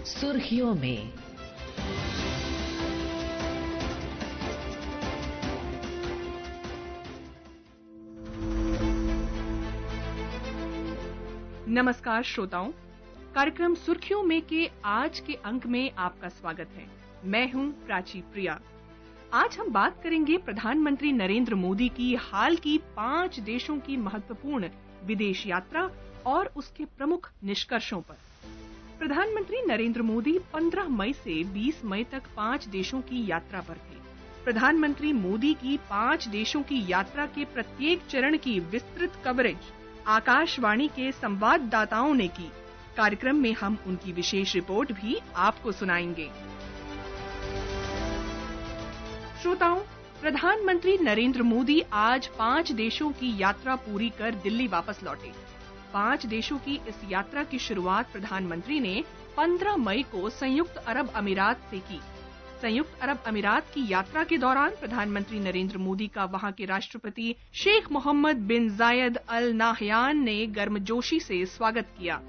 सुर्खियों में। नमस्कार श्रोताओं, कार्यक्रम सुर्खियों में के आज के अंक में आपका स्वागत है। मैं हूं प्राची प्रिया। आज हम बात करेंगे प्रधानमंत्री नरेंद्र मोदी की हाल की 5 देशों की महत्वपूर्ण विदेश यात्रा और उसके प्रमुख निष्कर्षों पर। प्रधानमंत्री नरेंद्र मोदी 15 मई से 20 मई तक 5 देशों की यात्रा पर थे। प्रधानमंत्री मोदी की 5 देशों की यात्रा के प्रत्येक चरण की विस्तृत कवरेज आकाशवाणी के संवाददाताओं ने की। कार्यक्रम में हम उनकी विशेष रिपोर्ट भी आपको सुनाएंगे। श्रोताओं, प्रधानमंत्री नरेंद्र मोदी आज 5 देशों की यात्रा पूरी कर दिल्ली वापस लौटे। 5 देशों की इस यात्रा की शुरुआत प्रधानमंत्री ने 15 मई को संयुक्त अरब अमीरात से की। संयुक्त अरब अमीरात की यात्रा के दौरान प्रधानमंत्री नरेंद्र मोदी का वहां के राष्ट्रपति शेख मोहम्मद बिन जायद अल नाहयान ने गर्मजोशी से स्वागत किया।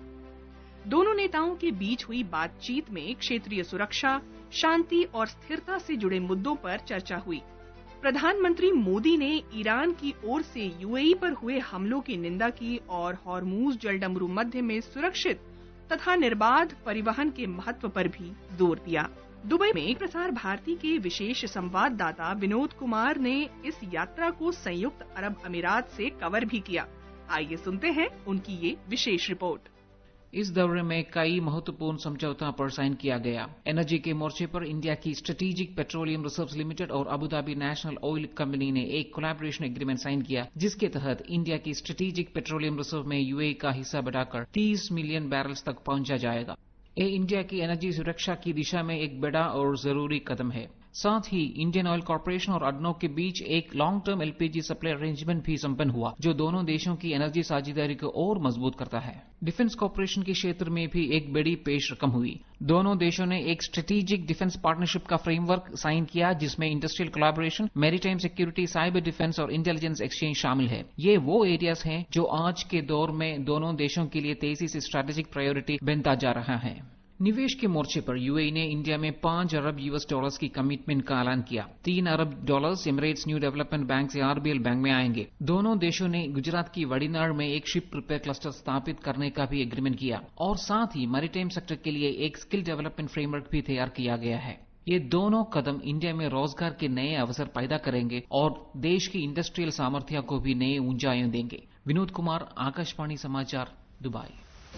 दोनों नेताओं के बीच हुई बातचीत में क्षेत्रीय सुरक्षा, शांति और स्थिरता से जुड़े मुद्दों पर चर्चा हुई। प्रधानमंत्री मोदी ने ईरान की ओर से यूएई पर हुए हमलों की निंदा की और हॉर्मूज जलडमरू मध्य में सुरक्षित तथा निर्बाध परिवहन के महत्व पर भी जोर दिया। दुबई में प्रसार भारती के विशेष संवाददाता विनोद कुमार ने इस यात्रा को संयुक्त अरब अमीरात से कवर भी किया। आइए सुनते हैं उनकी ये विशेष रिपोर्ट। इस दौरे में कई महत्वपूर्ण समझौतों पर साइन किया गया। एनर्जी के मोर्चे पर इंडिया की स्ट्रेटेजिक पेट्रोलियम रिजर्व्स लिमिटेड और Abu Dhabi national oil company ने एक कोलैबोरेशन एग्रीमेंट साइन किया, जिसके तहत इंडिया की स्ट्रेटेजिक पेट्रोलियम रिजर्व में यूएई का हिस्सा बढ़ाकर 30 मिलियन बैरल्स तक पहुंचा जाएगा। ये इंडिया की एनर्जी सुरक्षा की दिशा में एक बड़ा और जरूरी कदम है। साथ ही इंडियन ऑयल कॉर्पोरेशन और अडनोक के बीच एक long term LPG supply arrangement भी संपन्न हुआ, जो दोनों देशों की एनर्जी साझेदारी को और मजबूत करता है। डिफेंस कॉर्पोरेशन के क्षेत्र में भी एक बड़ी पेश रकम हुई। दोनों देशों ने एक स्ट्रेटेजिक डिफेंस पार्टनरशिप का फ्रेमवर्क साइन किया, जिसमें industrial collaboration, maritime security, cyber defence और इंटेलिजेंस एक्सचेंज शामिल है। ये वो एरियाज हैं जो आज के दौर में दोनों देशों के लिए तेजी से स्ट्रेटेजिक प्रायोरिटी बनता जा रहा है। निवेश के मोर्चे पर यूएई ने इंडिया में 5 अरब यूएस डॉलर्स की कमिटमेंट का ऐलान किया। 3 अरब dollars Emirates new development bank से आरबीएल बैंक में आएंगे। दोनों देशों ने गुजरात की वड़ीनाड़ में एक शिप रिपेयर क्लस्टर स्थापित करने का भी एग्रीमेंट किया और साथ ही मैरीटाइम सेक्टर के लिए एक स्किल डेवलपमेंट फ्रेमवर्क भी तैयार किया गया है। ये दोनों कदम इंडिया में रोजगार के नए अवसर पैदा करेंगे और देश की इंडस्ट्रियल सामर्थ्य को भी नए ऊंचाइयां देंगे। विनोद कुमार, आकाशवाणी समाचार, दुबई।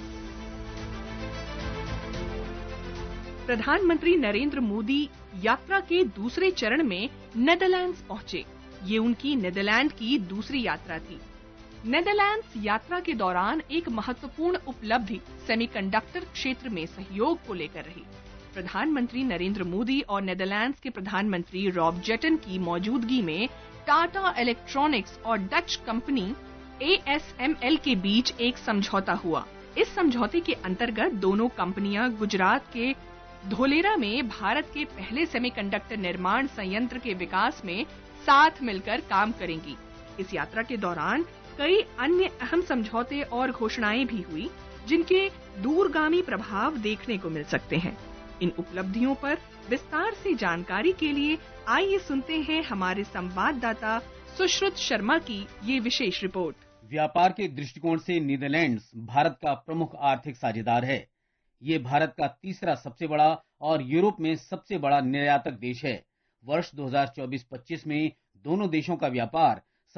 प्रधानमंत्री नरेंद्र मोदी यात्रा के दूसरे चरण में नेदरलैंड्स पहुंचे। ये उनकी नीदरलैंड की दूसरी यात्रा थी। नेदरलैंड्स यात्रा के दौरान एक महत्वपूर्ण उपलब्धि सेमीकंडक्टर क्षेत्र में सहयोग को लेकर रही। प्रधानमंत्री नरेंद्र मोदी और नेदरलैंड्स के प्रधानमंत्री रॉब जेटन की मौजूदगी में टाटा इलेक्ट्रॉनिक्स और डच कंपनी ASML के बीच एक समझौता हुआ। इस समझौते के अंतर्गत दोनों कंपनियां गुजरात के धोलेरा में भारत के पहले सेमीकंडक्टर निर्माण संयंत्र के विकास में साथ मिलकर काम करेंगी। इस यात्रा के दौरान कई अन्य अहम समझौते और घोषणाएं भी हुई, जिनके दूरगामी प्रभाव देखने को मिल सकते हैं। इन उपलब्धियों पर विस्तार से जानकारी के लिए आइए सुनते हैं हमारे संवाददाता सुश्रुत शर्मा की ये विशेष रिपोर्ट। व्यापार के दृष्टिकोण से नीदरलैंड्स भारत का प्रमुख आर्थिक साझेदार है। ये भारत का तीसरा सबसे बड़ा और यूरोप में सबसे बड़ा निर्यातक देश है। वर्ष 2024-25 में दोनों देशों का व्यापार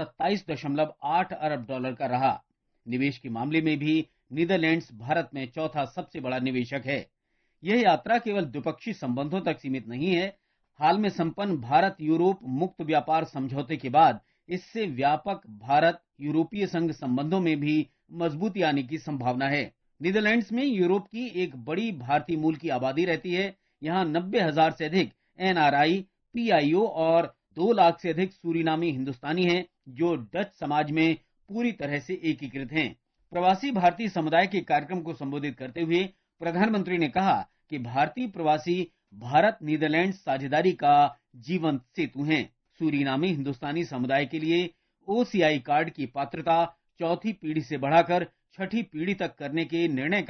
27.8 अरब डॉलर का रहा। निवेश के मामले में भी नीदरलैंड्स भारत में चौथा सबसे बड़ा निवेशक है। यह यात्रा केवल द्विपक्षीय संबंधों तक सीमित नहीं है। हाल में संपन्न भारत यूरोप मुक्त व्यापार समझौते के बाद इससे व्यापक भारत यूरोपीय संघ संबंधों में भी मजबूती आने की संभावना है। नीदरलैंड्स में यूरोप की एक बड़ी भारतीय मूल की आबादी रहती है। यहाँ 90,000 से अधिक NRI, PIO और 2 लाख से अधिक सूरीनामी हिंदुस्तानी हैं, जो डच समाज में पूरी तरह से एकीकृत हैं। प्रवासी भारतीय समुदाय के कार्यक्रम को संबोधित करते हुए प्रधानमंत्री ने कहा कि भारतीय प्रवासी भारत नीदरलैंड्स साझेदारी का जीवंत सेतु हैं। सूरीनामी हिंदुस्तानी समुदाय के लिए OCI कार्ड की पात्रता चौथी पीढ़ी से बढ़ाकर छठी पीढ़ी तक करने के निर्णय का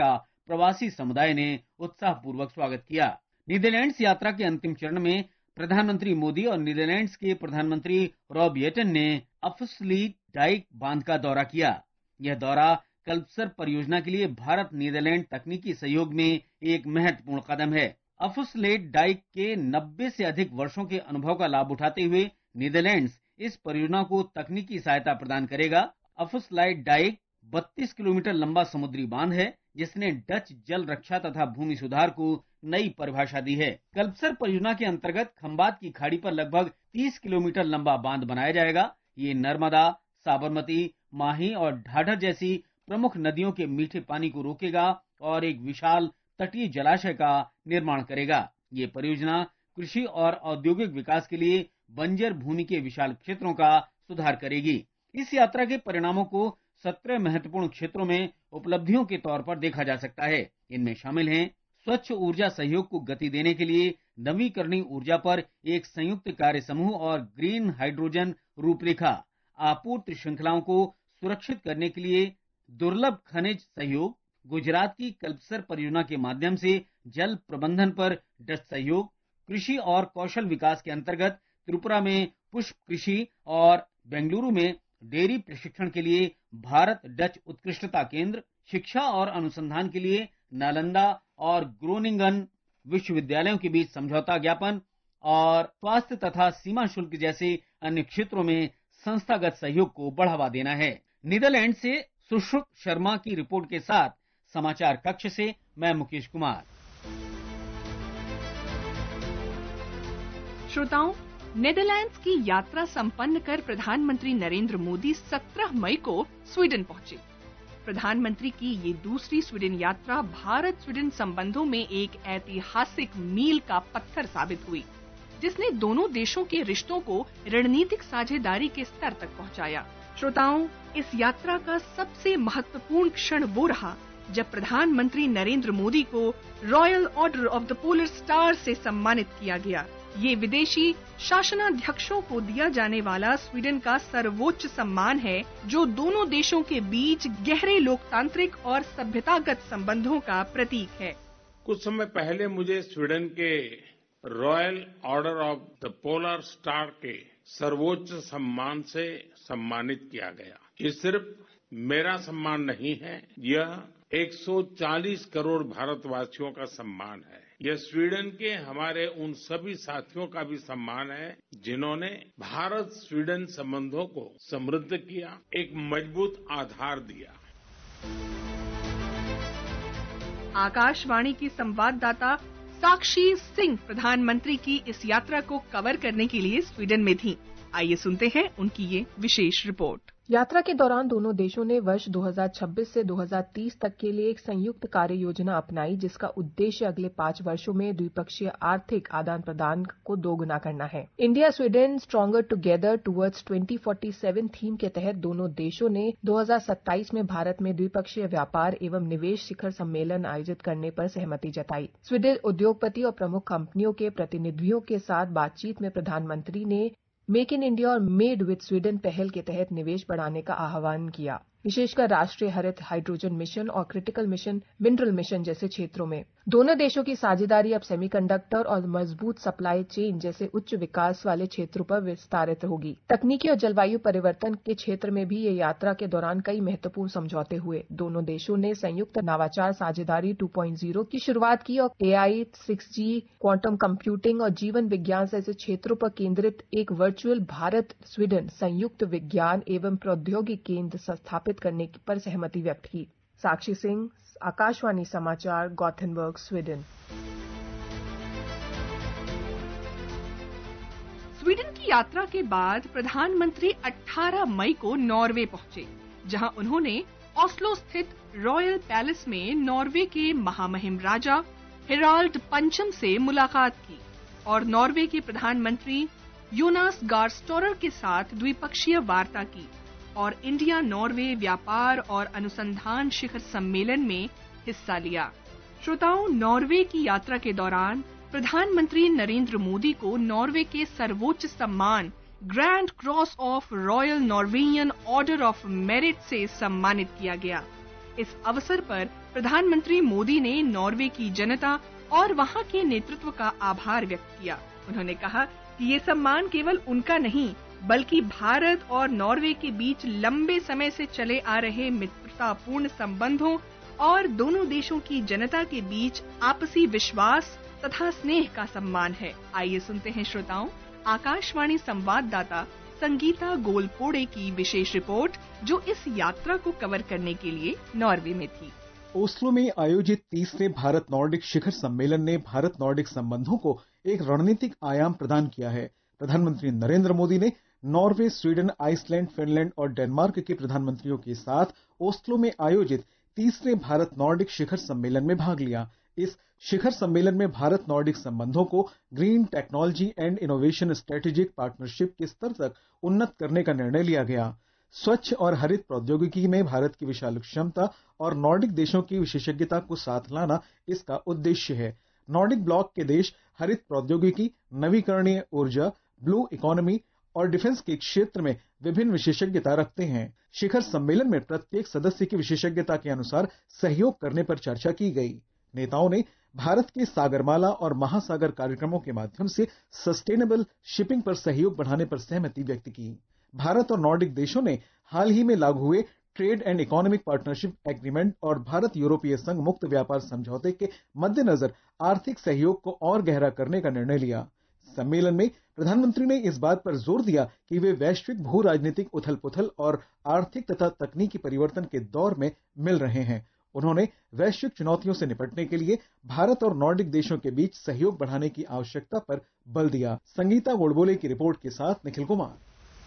प्रवासी समुदाय ने उत्साहपूर्वक स्वागत किया। नीदरलैंड्स यात्रा के अंतिम चरण में प्रधानमंत्री मोदी और नीदरलैंड्स के प्रधानमंत्री रॉब येटन ने अफस्लीट डाइक बांध का दौरा किया। यह दौरा कल्पसर परियोजना के लिए भारत नीदरलैंड तकनीकी सहयोग में एक महत्वपूर्ण कदम है। अफस्लीट डाइक के 90 से अधिक वर्षों के अनुभव का लाभ उठाते हुए नीदरलैंड्स इस परियोजना को तकनीकी सहायता प्रदान करेगा। अफस्लीट डाइक 32 किलोमीटर लंबा समुद्री बांध है, जिसने डच जल रक्षा तथा भूमि सुधार को नई परिभाषा दी है। कल्पसर परियोजना के अंतर्गत खंबात की खाड़ी पर लगभग 30 किलोमीटर लंबा बांध बनाया जाएगा। ये नर्मदा, साबरमती, माही और ढाढर जैसी प्रमुख नदियों के मीठे पानी को रोकेगा और एक विशाल तटीय जलाशय का निर्माण करेगा। ये परियोजना कृषि और औद्योगिक विकास के लिए बंजर भूमि के विशाल क्षेत्रों का सुधार करेगी। इस यात्रा के परिणामों को 17 महत्वपूर्ण क्षेत्रों में उपलब्धियों के तौर पर देखा जा सकता है। इनमें शामिल हैं स्वच्छ ऊर्जा सहयोग को गति देने के लिए नवीकरणीय ऊर्जा पर एक संयुक्त कार्य समूह और ग्रीन हाइड्रोजन रूपरेखा, आपूर्ति श्रृंखलाओं को सुरक्षित करने के लिए दुर्लभ खनिज सहयोग, गुजरात की कल्पसर परियोजना के माध्यम से जल प्रबंधन पर डच सहयोग, कृषि और कौशल विकास के अंतर्गत त्रिपुरा में पुष्प कृषि और बेंगलुरु में डेयरी प्रशिक्षण के लिए भारत डच उत्कृष्टता केंद्र, शिक्षा और अनुसंधान के लिए नालंदा और ग्रोनिंगन विश्वविद्यालयों के बीच समझौता ज्ञापन और स्वास्थ्य तथा सीमा शुल्क जैसे अन्य क्षेत्रों में संस्थागत सहयोग को बढ़ावा देना है। नीदरलैंड से सुश्रुत शर्मा की रिपोर्ट के साथ समाचार कक्ष से मैं मुकेश कुमार। श्रोताओं, नेदरलैंड्स की यात्रा संपन्न कर प्रधानमंत्री नरेंद्र मोदी 17 मई को स्वीडन पहुंचे। प्रधानमंत्री की ये दूसरी स्वीडन यात्रा भारत स्वीडन संबंधों में एक ऐतिहासिक मील का पत्थर साबित हुई, जिसने दोनों देशों के रिश्तों को रणनीतिक साझेदारी के स्तर तक पहुंचाया। श्रोताओं, इस यात्रा का सबसे महत्वपूर्ण क्षण वो रहा जब प्रधानमंत्री नरेंद्र मोदी को royal order of the polar star से सम्मानित किया गया। ये विदेशी शासनाध्यक्षों को दिया जाने वाला स्वीडन का सर्वोच्च सम्मान है, जो दोनों देशों के बीच गहरे लोकतांत्रिक और सभ्यतागत संबंधों का प्रतीक है। कुछ समय पहले मुझे स्वीडन के royal order of the polar star के सर्वोच्च सम्मान से सम्मानित किया गया। ये सिर्फ मेरा सम्मान नहीं है, यह 140 करोड़ भारतवासियों का सम्मान है। यह स्वीडन के हमारे उन सभी साथियों का भी सम्मान है, जिन्होंने भारत स्वीडन संबंधों को समृद्ध किया, एक मजबूत आधार दिया। आकाशवाणी की संवाददाता साक्षी सिंह प्रधानमंत्री की इस यात्रा को कवर करने के लिए स्वीडन में थीं। आइए सुनते हैं उनकी ये विशेष रिपोर्ट। यात्रा के दौरान दोनों देशों ने वर्ष 2026 से 2030 तक के लिए एक संयुक्त कार्य योजना अपनाई, जिसका उद्देश्य अगले 5 वर्षों में द्विपक्षीय आर्थिक आदान प्रदान को दोगुना करना है। India Sweden stronger together towards 2047 theme के तहत दोनों देशों ने 2027 में भारत में द्विपक्षीय व्यापार एवं निवेश शिखर सम्मेलन आयोजित करने पर सहमति जताई। स्वीडन उद्योगपति और प्रमुख कंपनियों के प्रतिनिधियों के साथ बातचीत में प्रधानमंत्री ने मेक इन इंडिया और मेड विद स्वीडन पहल के तहत निवेश बढ़ाने का आह्वान किया, विशेषकर राष्ट्रीय हरित हाइड्रोजन मिशन और क्रिटिकल मिशन मिनरल मिशन जैसे क्षेत्रों में। दोनों देशों की साझेदारी अब सेमीकंडक्टर और मजबूत सप्लाई चेन जैसे उच्च विकास वाले क्षेत्रों पर विस्तारित होगी। तकनीकी और जलवायु परिवर्तन के क्षेत्र में भी ये यात्रा के दौरान कई महत्वपूर्ण समझौते हुए। दोनों देशों ने संयुक्त नवाचार साझेदारी 2.0 की शुरुआत की और AI, 6G, क्वांटम कंप्यूटिंग और जीवन विज्ञान जैसे क्षेत्रों पर केंद्रित एक वर्चुअल भारत स्वीडन संयुक्त विज्ञान एवं प्रौद्योगिकी केंद्र स्थापित करने पर सहमति व्यक्त की। साक्षी सिंह, आकाशवाणी समाचार, गॉथेनबर्ग, स्वीडन। स्वीडन की यात्रा के बाद प्रधानमंत्री 18 मई को नॉर्वे पहुंचे, जहां उन्होंने ऑस्लो स्थित रॉयल पैलेस में नॉर्वे के महामहिम राजा हेराल्ड पंचम से मुलाकात की और नॉर्वे के प्रधानमंत्री योनास गार स्टोरर के साथ द्विपक्षीय वार्ता की और इंडिया नॉर्वे व्यापार और अनुसंधान शिखर सम्मेलन में हिस्सा लिया। श्रोताओं, नॉर्वे की यात्रा के दौरान प्रधानमंत्री नरेंद्र मोदी को नॉर्वे के सर्वोच्च सम्मान grand cross of royal Norwegian order of merit से सम्मानित किया गया। इस अवसर पर प्रधानमंत्री मोदी ने नॉर्वे की जनता और वहां के नेतृत्व का आभार व्यक्त किया। उन्होंने कहा कि ये सम्मान केवल उनका नहीं, बल्कि भारत और नॉर्वे के बीच लंबे समय से चले आ रहे मित्रतापूर्ण संबंधों और दोनों देशों की जनता के बीच आपसी विश्वास तथा स्नेह का सम्मान है। आइए सुनते हैं श्रोताओं, आकाशवाणी संवाददाता संगीता गोलपोड़े की विशेष रिपोर्ट, जो इस यात्रा को कवर करने के लिए नॉर्वे में थी। ओस्लो में आयोजित तीसरे भारत नॉर्डिक शिखर सम्मेलन ने भारत नॉर्डिक संबंधों को एक रणनीतिक आयाम प्रदान किया है। प्रधानमंत्री नरेंद्र मोदी ने नॉर्वे, स्वीडन, आइसलैंड, फिनलैंड और डेनमार्क के प्रधानमंत्रियों के साथ ओस्लो में आयोजित तीसरे भारत नॉर्डिक शिखर सम्मेलन में भाग लिया। इस शिखर सम्मेलन में भारत नॉर्डिक संबंधों को green technology and innovation strategic partnership के स्तर तक उन्नत करने का निर्णय लिया गया। स्वच्छ और हरित प्रौद्योगिकी में भारत की विशाल क्षमता और नॉर्डिक देशों की विशेषज्ञता को साथ लाना इसका उद्देश्य है। नॉर्डिक ब्लॉक के देश हरित प्रौद्योगिकी, नवीकरणीय ऊर्जा, ब्लू इकोनॉमी और डिफेंस के क्षेत्र में विभिन्न विशेषज्ञता रखते हैं। शिखर सम्मेलन में प्रत्येक सदस्य की विशेषज्ञता के अनुसार सहयोग करने पर चर्चा की गई। नेताओं ने भारत के सागरमाला और महासागर कार्यक्रमों के माध्यम से सस्टेनेबल शिपिंग पर सहयोग बढ़ाने पर सहमति व्यक्त की। भारत और नॉर्डिक देशों ने हाल ही में लागू हुए trade and economic partnership agreement और भारत यूरोपीय संघ मुक्त व्यापार समझौते के मद्देनजर आर्थिक सहयोग को और गहरा करने का निर्णय लिया। सम्मेलन में प्रधानमंत्री ने इस बात पर जोर दिया कि वे वैश्विक भू राजनीतिक उथल-पुथल और आर्थिक तथा तकनीकी परिवर्तन के दौर में मिल रहे हैं। उन्होंने वैश्विक चुनौतियों से निपटने के लिए भारत और नॉर्डिक देशों के बीच सहयोग बढ़ाने की आवश्यकता पर बल दिया। संगीता गोडबोले की रिपोर्ट के साथ निखिल कुमार।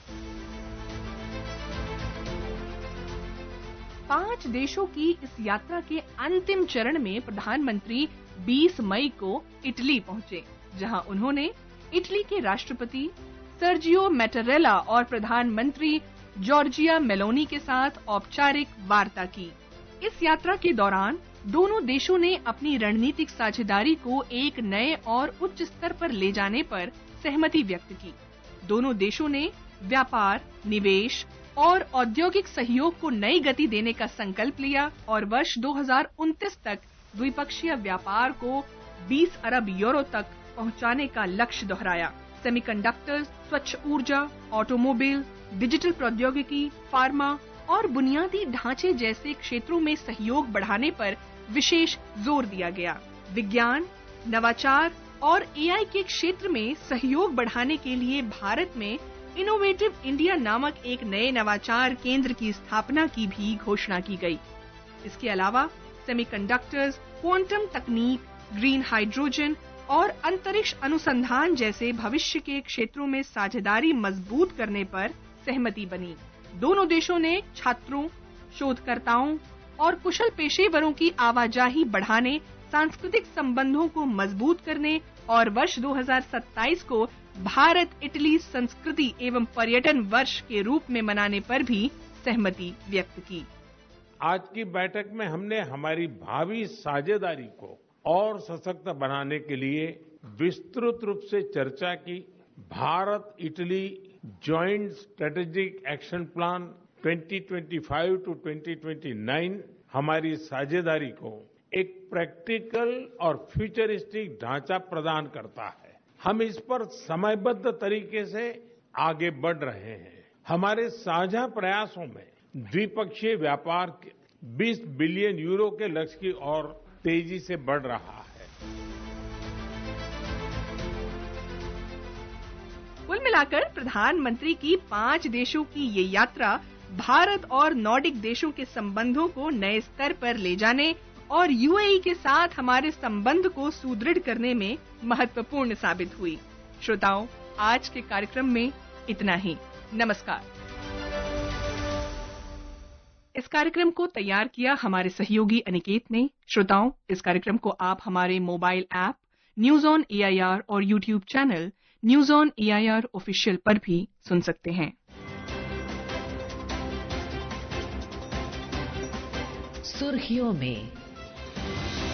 5 देशों की इस यात्रा के अंतिम चरण में प्रधानमंत्री 20 मई को इटली पहुंचे, जहां उन्होंने इटली के राष्ट्रपति सर्जियो मैटारेला और प्रधानमंत्री जॉर्जिया मेलोनी के साथ औपचारिक वार्ता की। इस यात्रा के दौरान दोनों देशों ने अपनी रणनीतिक साझेदारी को एक नए और उच्च स्तर पर ले जाने पर सहमति व्यक्त की। दोनों देशों ने व्यापार, निवेश और औद्योगिक सहयोग को नई गति देने का संकल्प लिया और वर्ष 2029 तक द्विपक्षीय व्यापार को 20 अरब यूरो तक पहुंचाने का लक्ष्य दोहराया। सेमीकंडक्टर्स, स्वच्छ ऊर्जा, ऑटोमोबाइल, डिजिटल प्रौद्योगिकी, फार्मा और बुनियादी ढांचे जैसे क्षेत्रों में सहयोग बढ़ाने पर विशेष जोर दिया गया। विज्ञान, नवाचार और एआई के क्षेत्र में सहयोग बढ़ाने के लिए भारत में इनोवेटिव इंडिया नामक एक नए नवाचार केंद्र की स्थापना की भी घोषणा की गई। इसके अलावा सेमीकंडक्टर्स, क्वांटम तकनीक, ग्रीन हाइड्रोजन और अंतरिक्ष अनुसंधान जैसे भविष्य के क्षेत्रों में साझेदारी मजबूत करने पर सहमति बनी। दोनों देशों ने छात्रों, शोधकर्ताओं और कुशल पेशेवरों की आवाजाही बढ़ाने, सांस्कृतिक संबंधों को मजबूत करने और वर्ष 2027 को भारत इटली संस्कृति एवं पर्यटन वर्ष के रूप में मनाने पर भी सहमति व्यक्त की। आज की बैठक में हमने हमारी भावी साझेदारी को और सशक्त बनाने के लिए विस्तृत रूप से चर्चा की। Bharat Italy joint strategic action plan 2025 to 2029 हमारी साझेदारी को एक प्रैक्टिकल और फ्यूचरिस्टिक ढांचा प्रदान करता है। हम इस पर समयबद्ध तरीके से आगे बढ़ रहे हैं। हमारे साझा प्रयासों में द्विपक्षीय व्यापार के 20 बिलियन यूरो के लक्ष्य की ओर तेजी से बढ़ रहा है। कुल मिलाकर प्रधानमंत्री की 5 देशों की ये यात्रा भारत और नॉर्डिक देशों के संबंधों को नए स्तर पर ले जाने और यूएई के साथ हमारे संबंध को सुदृढ़ करने में महत्वपूर्ण साबित हुई। श्रोताओं, आज के कार्यक्रम में इतना ही। नमस्कार। इस कार्यक्रम को तैयार किया हमारे सहयोगी अनिकेत ने। श्रोताओं, इस कार्यक्रम को आप हमारे mobile app news on AIR और YouTube channel news on AIR official पर भी सुन सकते हैं। सुर्खियों में